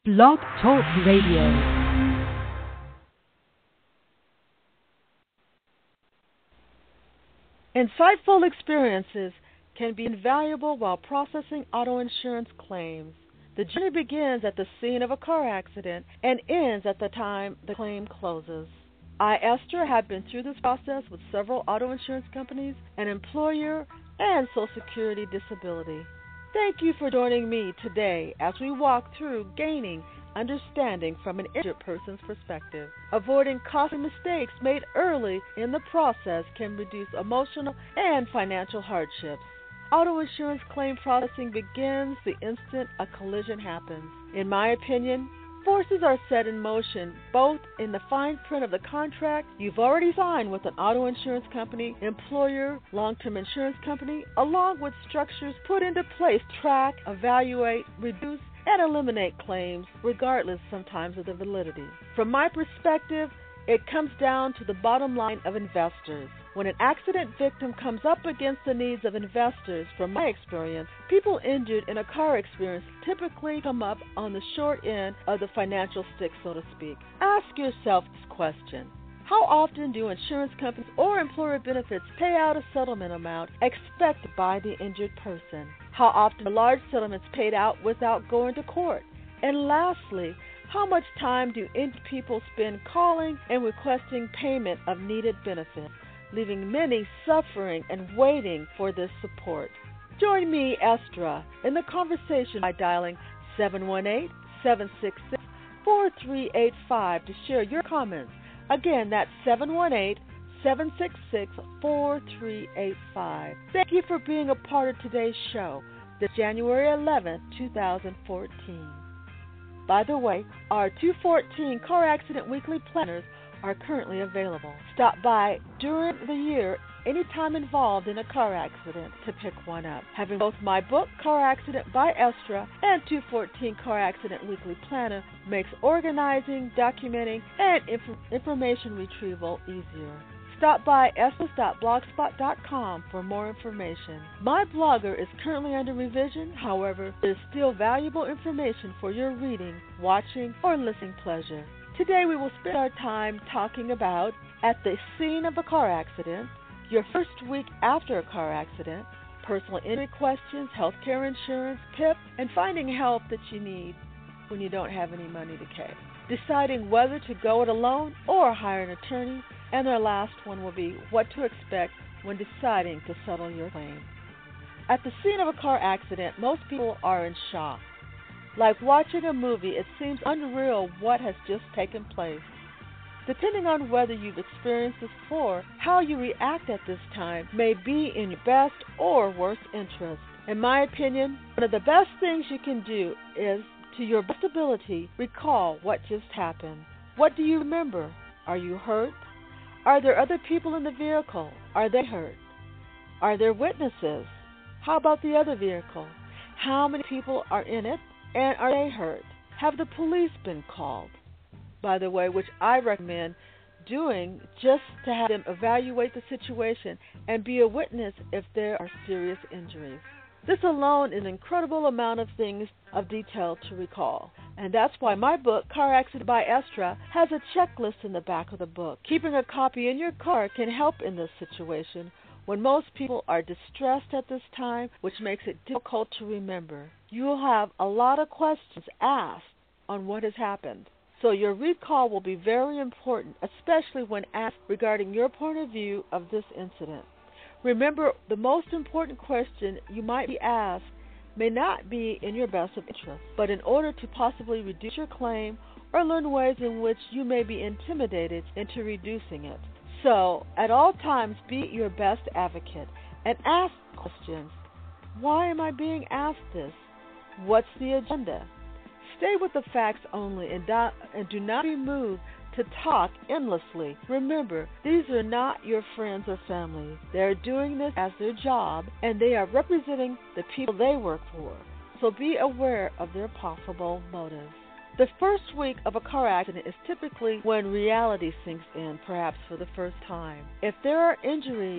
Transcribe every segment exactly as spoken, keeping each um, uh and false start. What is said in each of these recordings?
Blog Talk Radio. Insightful experiences can be invaluable while processing auto insurance claims. The journey begins at the scene of a car accident and ends at the time the claim closes. I, Esther, have been through this process with several auto insurance companies, an employer, and Social Security disability. Thank you for joining me today as we walk through gaining understanding from an injured person's perspective. Avoiding costly mistakes made early in the process can reduce emotional and financial hardships. Auto insurance claim processing begins the instant a collision happens. In my opinion, forces are set in motion both in the fine print of the contract you've already signed with an auto insurance company, employer, long-term insurance company, along with structures put into place to track, evaluate, reduce, and eliminate claims, regardless sometimes of the validity. From my perspective, it comes down to the bottom line of investors. When an accident victim comes up against the needs of investors, from my experience, people injured in a car experience typically come up on the short end of the financial stick, so to speak. Ask yourself this question. How often do insurance companies or employer benefits pay out a settlement amount expected by the injured person? How often are large settlements paid out without going to court? And lastly, how much time do injured people spend calling and requesting payment of needed benefits, leaving many suffering and waiting for this support? Join me, Estra, in the conversation by dialing seven one eight, seven six six, four three eight five to share your comments. Again, that's seven one eight, seven six six, four three eight five. Thank you for being a part of today's show, this January eleventh, twenty fourteen. By the way, our two fourteen Car Accident Weekly Planners are currently available. Stop by during the year anytime involved in a car accident to pick one up. Having both my book, Car Accident by Estra, and two fourteen Car Accident Weekly Planner makes organizing, documenting, and inf- information retrieval easier. Stop by estes dot blogspot dot com for more information. My blogger is currently under revision, however, there is still valuable information for your reading, watching, or listening pleasure. Today we will spend our time talking about at the scene of a car accident, your first week after a car accident, personal injury questions, healthcare insurance, P I P, and finding help that you need when you don't have any money to pay. Deciding whether to go it alone or hire an attorney, and our last one will be what to expect when deciding to settle your claim. At the scene of a car accident, most people are in shock. Like watching a movie, it seems unreal what has just taken place. Depending on whether you've experienced this before, how you react at this time may be in your best or worst interest. In my opinion, one of the best things you can do is, to your best ability, recall what just happened. What do you remember? Are you hurt? Are there other people in the vehicle? Are they hurt? Are there witnesses? How about the other vehicle? How many people are in it? And are they hurt? Have the police been called? By the way, which I recommend doing just to have them evaluate the situation and be a witness if there are serious injuries. This alone is an incredible amount of things of detail to recall. And that's why my book, Car Accident by Estra, has a checklist in the back of the book. Keeping a copy in your car can help in this situation when most people are distressed at this time, which makes it difficult to remember. You will have a lot of questions asked on what has happened. So your recall will be very important, especially when asked regarding your point of view of this incident. Remember, the most important question you might be asked may not be in your best interest, but in order to possibly reduce your claim or learn ways in which you may be intimidated into reducing it. So, at all times, be your best advocate and ask questions. Why am I being asked this? What's the agenda? Stay with the facts only and, do, and do not be moved to talk endlessly. Remember, these are not your friends or family. They are doing this as their job, and they are representing the people they work for. So be aware of their possible motives. The first week of a car accident is typically when reality sinks in, perhaps for the first time. If there are injuries,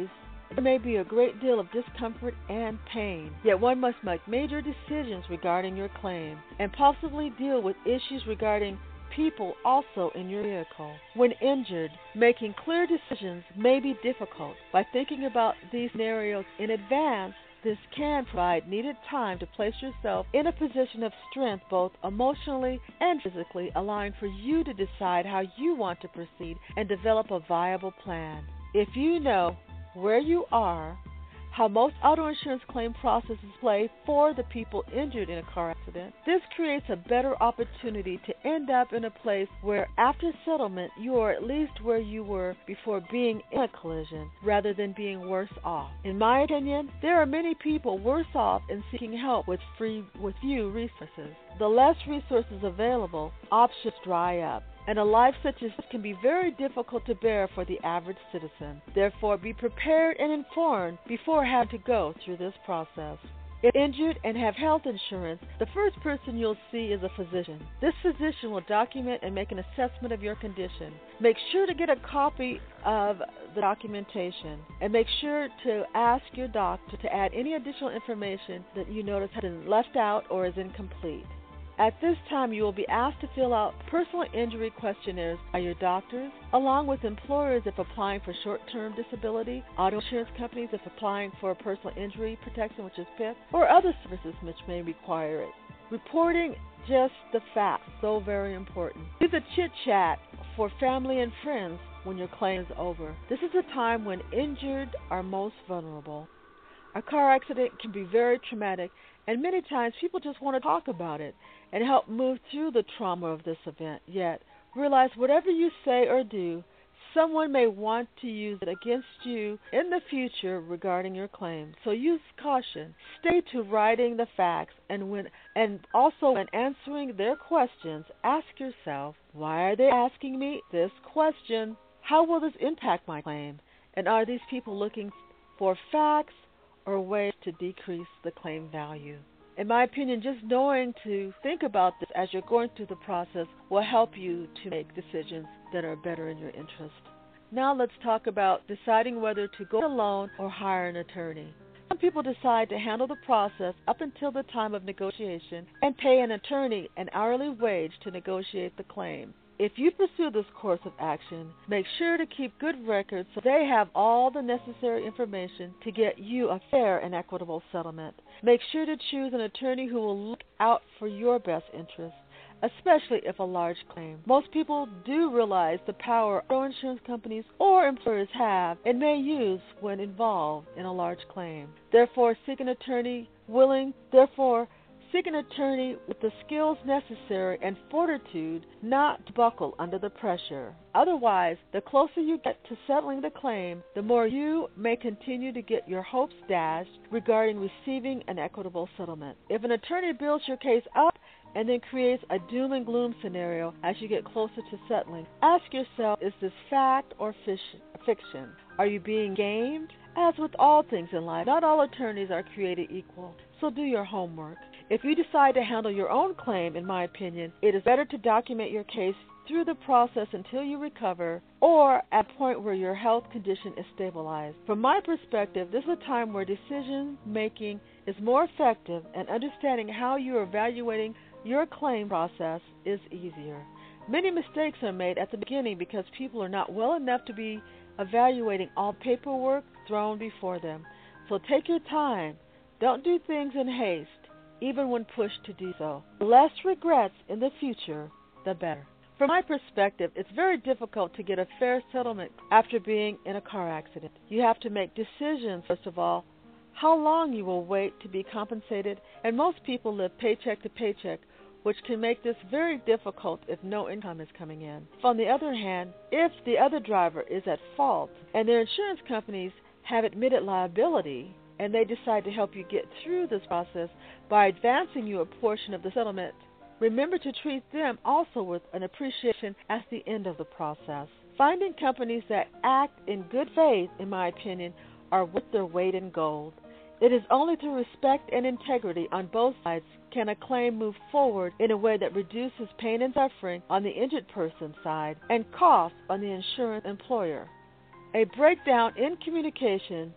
there may be a great deal of discomfort and pain, yet one must make major decisions regarding your claim and possibly deal with issues regarding people also in your vehicle. When injured, making clear decisions may be difficult. By thinking about these scenarios in advance, this can provide needed time to place yourself in a position of strength both emotionally and physically, allowing for you to decide how you want to proceed and develop a viable plan. If you know where you are, how most auto insurance claim processes play for the people injured in a car accident, this creates a better opportunity to end up in a place where after settlement you are at least where you were before being in a collision rather than being worse off. In my opinion, there are many people worse off in seeking help with free with few resources. The less resources available, options dry up, and a life such as this can be very difficult to bear for the average citizen. Therefore, be prepared and informed before having to go through this process. If injured and have health insurance, the first person you'll see is a physician. This physician will document and make an assessment of your condition. Make sure to get a copy of the documentation and make sure to ask your doctor to add any additional information that you notice has been left out or is incomplete. At this time, you will be asked to fill out personal injury questionnaires by your doctors, along with employers if applying for short-term disability, auto insurance companies if applying for personal injury protection, which is P I P, or other services which may require it. Reporting just the facts, so very important. Use a chit-chat for family and friends when your claim is over. This is a time when injured are most vulnerable. A car accident can be very traumatic, and many times people just want to talk about it and help move through the trauma of this event. Yet, realize whatever you say or do, someone may want to use it against you in the future regarding your claim. So use caution. Stay to writing the facts, and when and also when answering their questions, ask yourself, why are they asking me this question? How will this impact my claim? And are these people looking for facts or ways to decrease the claim value? In my opinion, just knowing to think about this as you're going through the process will help you to make decisions that are better in your interest. Now let's talk about deciding whether to go alone or hire an attorney. Some people decide to handle the process up until the time of negotiation and pay an attorney an hourly wage to negotiate the claim. If you pursue this course of action, make sure to keep good records so they have all the necessary information to get you a fair and equitable settlement. Make sure to choose an attorney who will look out for your best interests, especially if a large claim. Most people do realize the power auto insurance companies or employers have and may use when involved in a large claim. Therefore, seek an attorney willing, therefore, Seek an attorney with the skills necessary and fortitude not to buckle under the pressure. Otherwise, the closer you get to settling the claim, the more you may continue to get your hopes dashed regarding receiving an equitable settlement. If an attorney builds your case up and then creates a doom and gloom scenario as you get closer to settling, ask yourself, is this fact or fiction? Are you being gamed? As with all things in life, not all attorneys are created equal, so do your homework. If you decide to handle your own claim, in my opinion, it is better to document your case through the process until you recover or at a point where your health condition is stabilized. From my perspective, this is a time where decision making is more effective and understanding how you are evaluating your claim process is easier. Many mistakes are made at the beginning because people are not well enough to be evaluating all paperwork thrown before them. So take your time. Don't do things in haste, even when pushed to do so. The less regrets in the future, the better. From my perspective, it's very difficult to get a fair settlement after being in a car accident. You have to make decisions, first of all, how long you will wait to be compensated, and most people live paycheck to paycheck, which can make this very difficult if no income is coming in. On the other hand, if the other driver is at fault and their insurance companies have admitted liability, and they decide to help you get through this process by advancing you a portion of the settlement, remember to treat them also with an appreciation at the end of the process. Finding companies that act in good faith, in my opinion, are worth their weight in gold. It is only through respect and integrity on both sides can a claim move forward in a way that reduces pain and suffering on the injured person's side and costs on the insurance employer. A breakdown in communication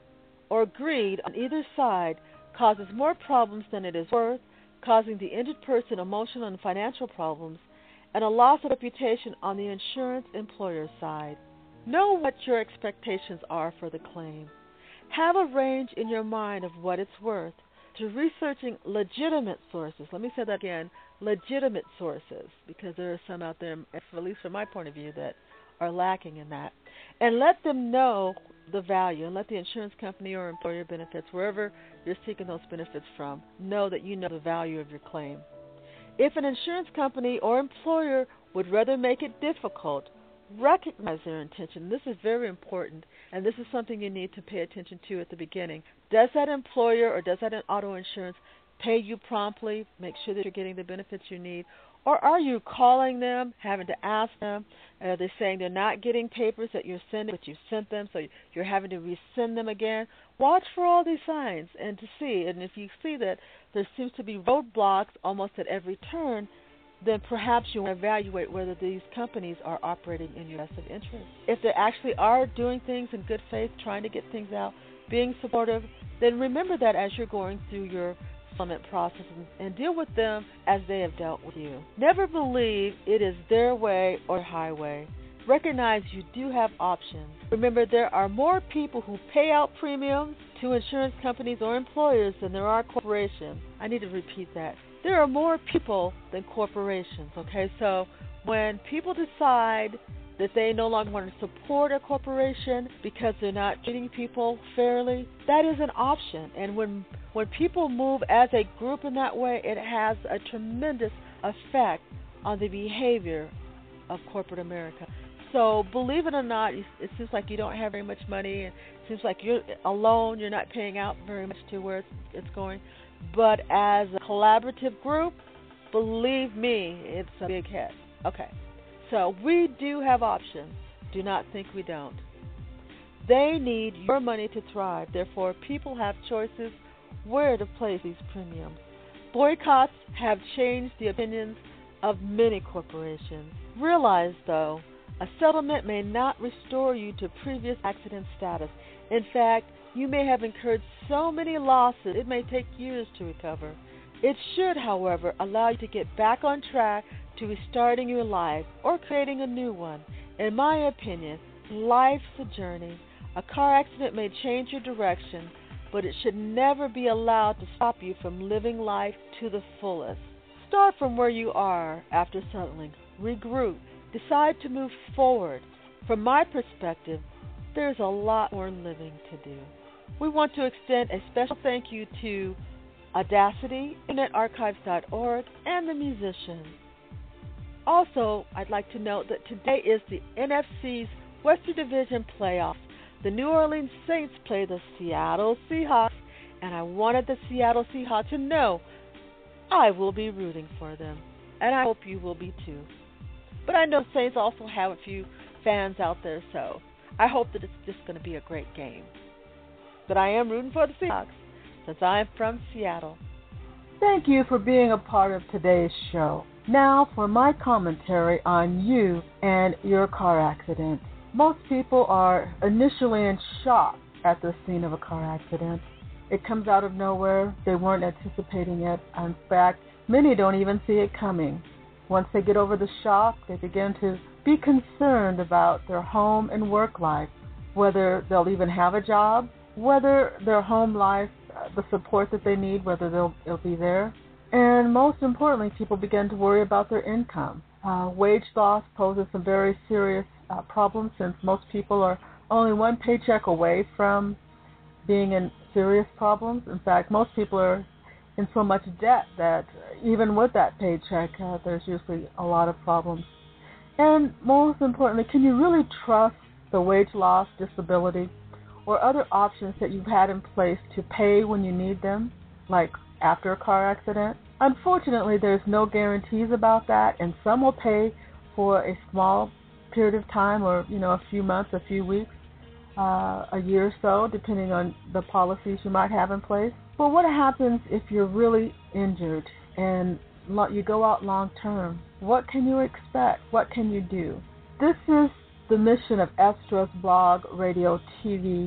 or greed on either side causes more problems than it is worth, causing the injured person emotional and financial problems, and a loss of reputation on the insurance employer's side. Know what your expectations are for the claim. Have a range in your mind of what it's worth. To researching legitimate sources. Let me say that again, legitimate sources, because there are some out there, at least from my point of view, that are lacking in that. And let them know the value, and let the insurance company or employer benefits, wherever you're seeking those benefits from, know that you know the value of your claim. If an insurance company or employer would rather make it difficult, recognize their intention. This is very important, and this is something you need to pay attention to at the beginning. Does that employer or does that auto insurance pay you promptly? Make sure that you're getting the benefits you need. Or are you calling them, having to ask them? Are they saying they're not getting papers that you're sending, but you sent them, so you're having to resend them again? Watch for all these signs and to see. And if you see that there seems to be roadblocks almost at every turn, then perhaps you want to evaluate whether these companies are operating in your best of interest. If they actually are doing things in good faith, trying to get things out, being supportive, then remember that as you're going through your settlement process and, and deal with them as they have dealt with you. Never believe it is their way or highway. Recognize you do have options. Remember, there are more people who pay out premiums to insurance companies or employers than there are corporations. I need to repeat that. There are more people than corporations, okay? So when people decide that they no longer want to support a corporation because they're not treating people fairly, that is an option. And when when people move as a group in that way, it has a tremendous effect on the behavior of corporate America. So believe it or not, it seems like you don't have very much money, and it seems like you're alone, you're not paying out very much to where it's, it's going. But as a collaborative group, believe me, it's a big hit. Okay, so we do have options. Do not think we don't. They need your money to thrive. Therefore, people have choices where to place these premiums. Boycotts have changed the opinions of many corporations. Realize, though, a settlement may not restore you to previous accident status. In fact, you may have incurred so many losses, it may take years to recover. It should, however, allow you to get back on track to restarting your life or creating a new one. In my opinion, life's a journey. A car accident may change your direction, but it should never be allowed to stop you from living life to the fullest. Start from where you are after settling. Regroup. Decide to move forward. From my perspective, there's a lot more living to do. We want to extend a special thank you to Audacity, Internet Archives dot org, and the musicians. Also, I'd like to note that today is the N F C's Western Division playoffs. The New Orleans Saints play the Seattle Seahawks, and I wanted the Seattle Seahawks to know I will be rooting for them, and I hope you will be too. But I know Saints also have a few fans out there, so I hope that it's just going to be a great game. But I am rooting for the Seahawks since I'm from Seattle. Thank you for being a part of today's show. Now for my commentary on you and your car accident. Most people are initially in shock at the scene of a car accident. It comes out of nowhere. They weren't anticipating it. In fact, many don't even see it coming. Once they get over the shock, they begin to be concerned about their home and work life, whether they'll even have a job, whether their home life, the support that they need, whether they'll, it'll be there. And most importantly, people begin to worry about their income. Uh, wage loss poses some very serious uh, problems since most people are only one paycheck away from being in serious problems. In fact, most people are in so much debt that even with that paycheck, uh, there's usually a lot of problems. And most importantly, can you really trust the wage loss, disability, or other options that you've had in place to pay when you need them, like after a car accident? Unfortunately, there's no guarantees about that, and some will pay for a small period of time or, you know, a few months, a few weeks, uh, a year or so, depending on the policies you might have in place. But what happens if you're really injured and you go out long term? What can you expect? What can you do? This is the mission of Estra's blog, radio, T V,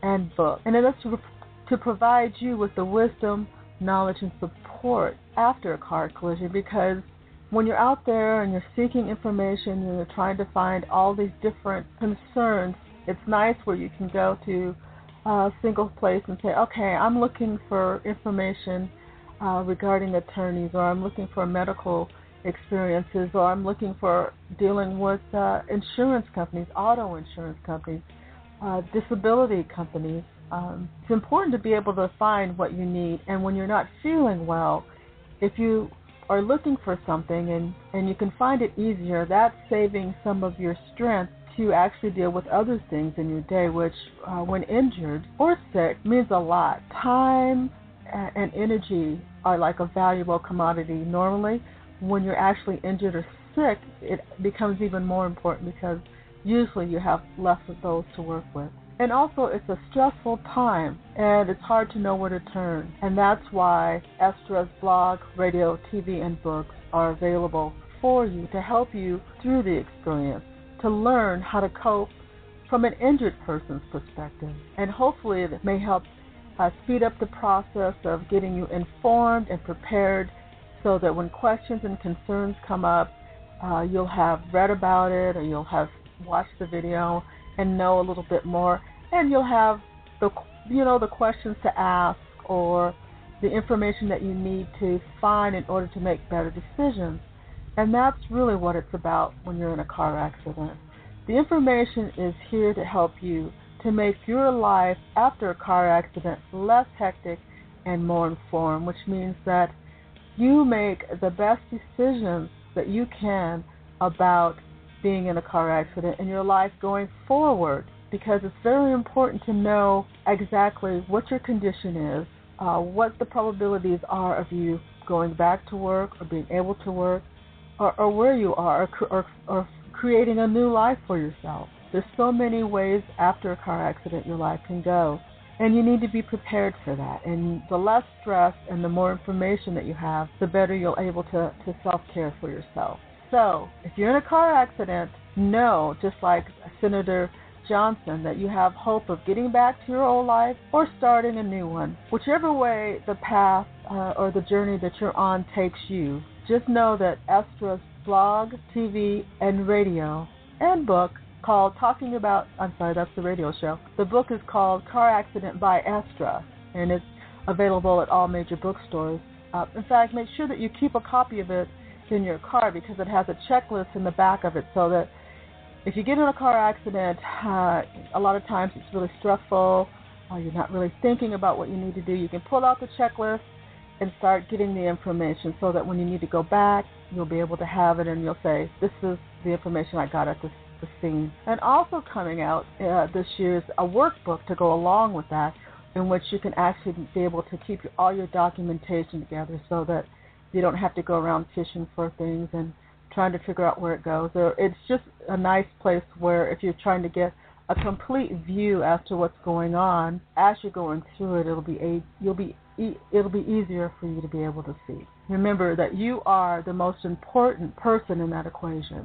and books. And it is to, to provide you with the wisdom, knowledge, and support after a car collision, because when you're out there and you're seeking information and you're trying to find all these different concerns, it's nice where you can go to a single place and say, okay, I'm looking for information uh, regarding attorneys, or I'm looking for medical experiences, or I'm looking for dealing with uh, insurance companies, auto insurance companies, uh, disability companies. Um, it's important to be able to find what you need. And when you're not feeling well, if you are looking for something and, and you can find it easier, that's saving some of your strength to actually deal with other things in your day, which uh, when injured or sick means a lot. Time and energy are like a valuable commodity. Normally, when you're actually injured or sick, it becomes even more important because usually you have less of those to work with. And also, it's a stressful time, and it's hard to know where to turn. And that's why Estra's blog, radio, T V, and books are available for you to help you through the experience, to learn how to cope from an injured person's perspective. And hopefully it may help uh, speed up the process of getting you informed and prepared so that when questions and concerns come up, uh, you'll have read about it, or you'll have watched the video and know a little bit more, and you'll have the you know the questions to ask or the information that you need to find in order to make better decisions. And that's really what it's about when you're in a car accident. The information is here to help you to make your life after a car accident less hectic and more informed, which means that you make the best decisions that you can about being in a car accident in your life going forward, because it's very important to know exactly what your condition is, uh, what the probabilities are of you going back to work or being able to work, or, or where you are, or, or, or creating a new life for yourself. There's so many ways after a car accident your life can go, and you need to be prepared for that. And the less stress and the more information that you have, the better you'll be able to, to self-care for yourself. So, if you're in a car accident, know, just like Senator Johnson, that you have hope of getting back to your old life or starting a new one. Whichever way the path uh, or the journey that you're on takes you, just know that Estra's blog, T V, and radio, and book called Talking About, I'm sorry, that's the radio show. The book is called Car Accident by Estra, and it's available at all major bookstores. Uh, in fact, make sure that you keep a copy of it in your car, because it has a checklist in the back of it, so that if you get in a car accident, uh, a lot of times it's really stressful, or you're not really thinking about what you need to do. You can pull out the checklist and start getting the information, so that when you need to go back, you'll be able to have it, and you'll say, this is the information I got at this the scene. And also coming out uh, this year is a workbook to go along with that, in which you can actually be able to keep your, all your documentation together, so that you don't have to go around fishing for things and trying to figure out where it goes. Or it's just a nice place where if you're trying to get a complete view as to what's going on as you're going through it, it'll be a you'll be it'll be easier for you to be able to see. Remember that you are the most important person in that equation.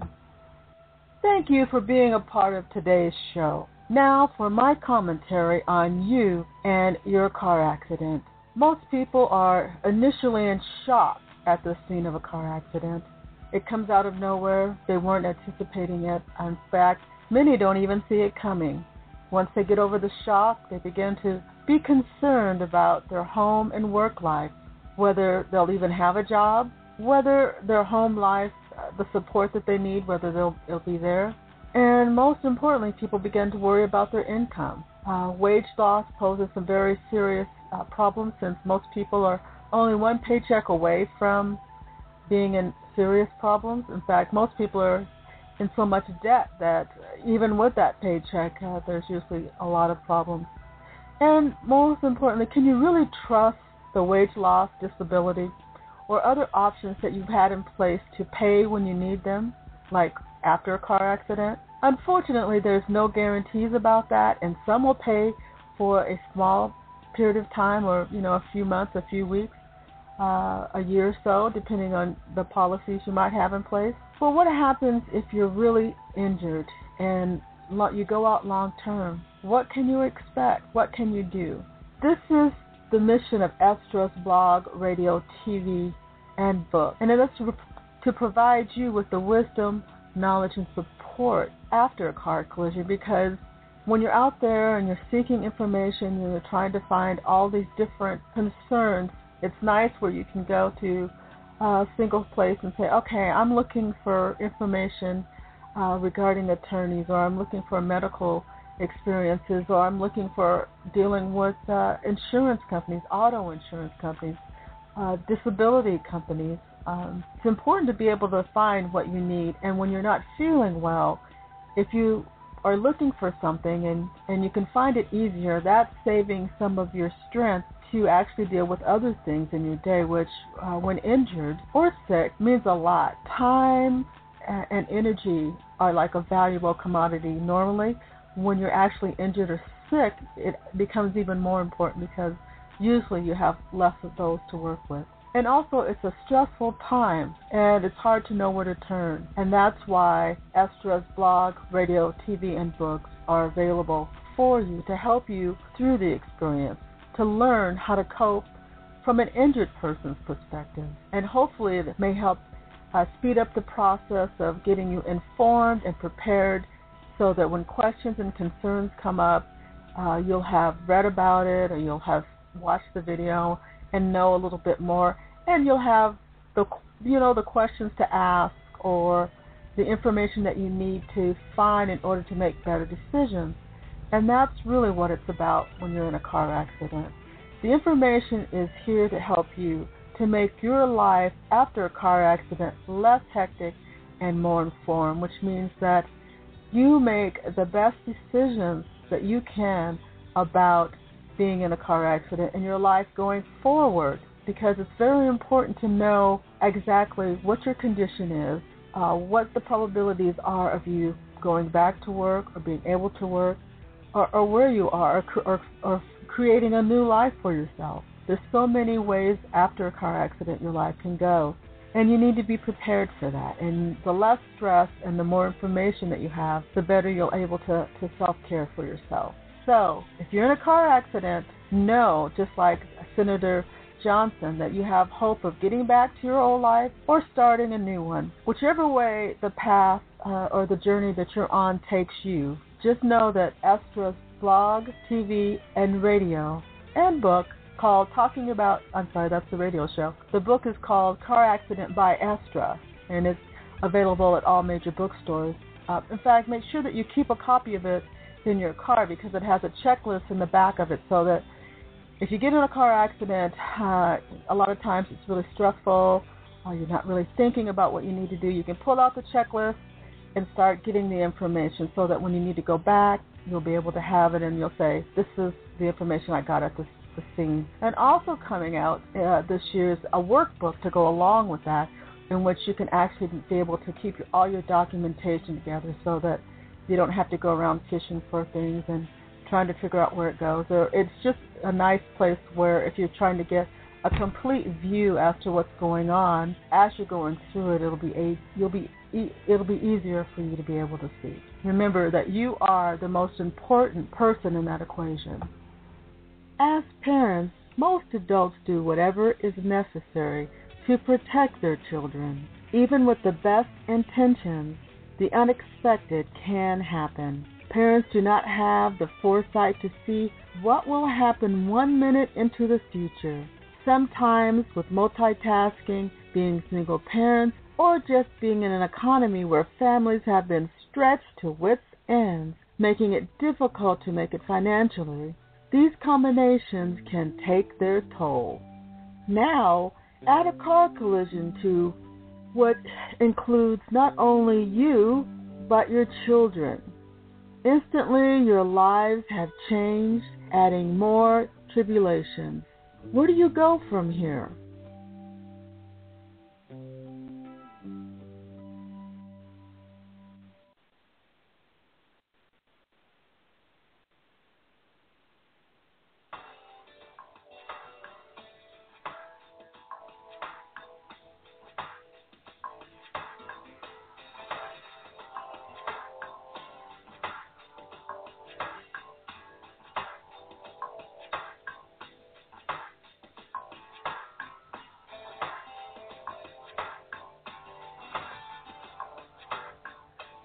Thank you for being a part of today's show. Now for my commentary on you and your car accident. Most people are initially in shock at the scene of a car accident. It comes out of nowhere. They weren't anticipating it. In fact, many don't even see it coming. Once they get over the shock, they begin to be concerned about their home and work life, whether they'll even have a job, whether their home life, the support that they need, whether they'll, it'll be there. And most importantly, people begin to worry about their income. Uh, wage loss poses some very serious uh, problems, since most people are only one paycheck away from being in serious problems. In fact, most people are in so much debt that even with that paycheck, uh, there's usually a lot of problems. And most importantly, can you really trust the wage loss, disability, or other options that you've had in place to pay when you need them, like after a car accident? Unfortunately, there's no guarantees about that, and some will pay for a small period of time, or you know, a few months, a few weeks, uh, a year or so, depending on the policies you might have in place. But what happens if you're really injured and you go out long term? What can you expect? What can you do? This is the mission of Estra's blog, radio, T V, and book. And it is to, to provide you with the wisdom, knowledge, and support after a car collision, because when you're out there and you're seeking information and you're trying to find all these different concerns, it's nice where you can go to a single place and say, okay, I'm looking for information uh, regarding attorneys, or I'm looking for medical experiences, or I'm looking for dealing with uh, insurance companies, auto insurance companies, uh, disability companies. Um, it's important to be able to find what you need. And when you're not feeling well, if you are looking for something and, and you can find it easier, that's saving some of your strength to actually deal with other things in your day, which uh, when injured or sick means a lot. Time and energy are like a valuable commodity. Normally, when you're actually injured or sick, it becomes even more important because usually you have less of those to work with. And also, it's a stressful time, and it's hard to know where to turn. And that's why Estra's blog, radio, T V, and books are available for you to help you through the experience, to learn how to cope from an injured person's perspective. And hopefully it may help uh, speed up the process of getting you informed and prepared, so that when questions and concerns come up, uh, you'll have read about it, or you'll have watched the video and know a little bit more, and you'll have the you know the questions to ask or the information that you need to find in order to make better decisions. And that's really what it's about when you're in a car accident. The information is here to help you to make your life after a car accident less hectic and more informed, which means that you make the best decisions that you can about being in a car accident in your life going forward, because it's very important to know exactly what your condition is, uh, what the probabilities are of you going back to work or being able to work, or, or where you are, or, or, or creating a new life for yourself. There's so many ways after a car accident your life can go. And you need to be prepared for that. And the less stress and the more information that you have, the better you'll be able to, to self-care for yourself. So, if you're in a car accident, know, just like Senator Johnson, that you have hope of getting back to your old life or starting a new one. Whichever way the path uh, or the journey that you're on takes you, just know that Estra's blog, T V, and radio, and book called Talking About, I'm sorry, that's the radio show. The book is called Car Accident by Estra, and it's available at all major bookstores. Uh, in fact, make sure that you keep a copy of it in your car, because it has a checklist in the back of it, so that if you get in a car accident, uh, a lot of times it's really stressful, or you're not really thinking about what you need to do. You can pull out the checklist and start getting the information, so that when you need to go back, you'll be able to have it, and you'll say, this is the information I got at this the scene. And also coming out uh, this year is a workbook to go along with that, in which you can actually be able to keep your, all your documentation together, so that you don't have to go around fishing for things and trying to figure out where it goes. Or it's just a nice place where if you're trying to get a complete view as to what's going on as you're going through it, it'll be a, you'll be it'll be easier for you to be able to see. Remember that you are the most important person in that equation. As parents, most adults do whatever is necessary to protect their children. Even with the best intentions, the unexpected can happen. Parents do not have the foresight to see what will happen one minute into the future. Sometimes with multitasking, being single parents, or just being in an economy where families have been stretched to wits' ends, making it difficult to make it financially, these combinations can take their toll. Now, add a car collision to what includes not only you, but your children. Instantly, your lives have changed, adding more tribulations. Where do you go from here?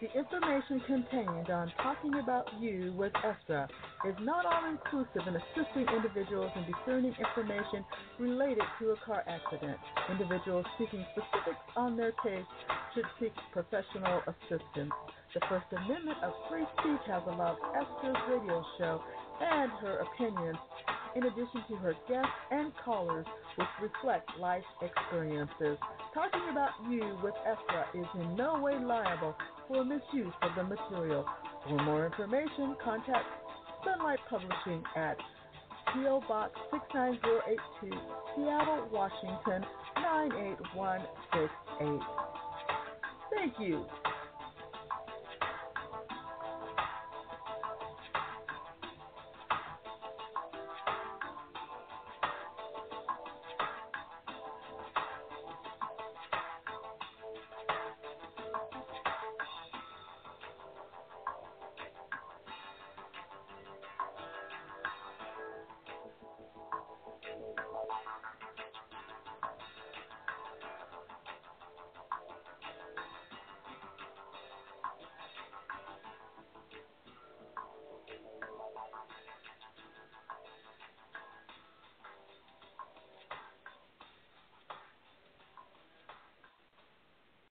The information contained on Talking About You with Esra is not all-inclusive in assisting individuals in discerning information related to a car accident. Individuals seeking specifics on their case should seek professional assistance. The First Amendment of free speech has allowed Esra's radio show and her opinions, in addition to her guests and callers, which reflect life experiences. Talking About You with Esra is in no way liable for misuse of the material. For more information, contact Sunlight Publishing at P O. Box six nine zero eight two, Seattle, Washington nine eight one six eight. Thank you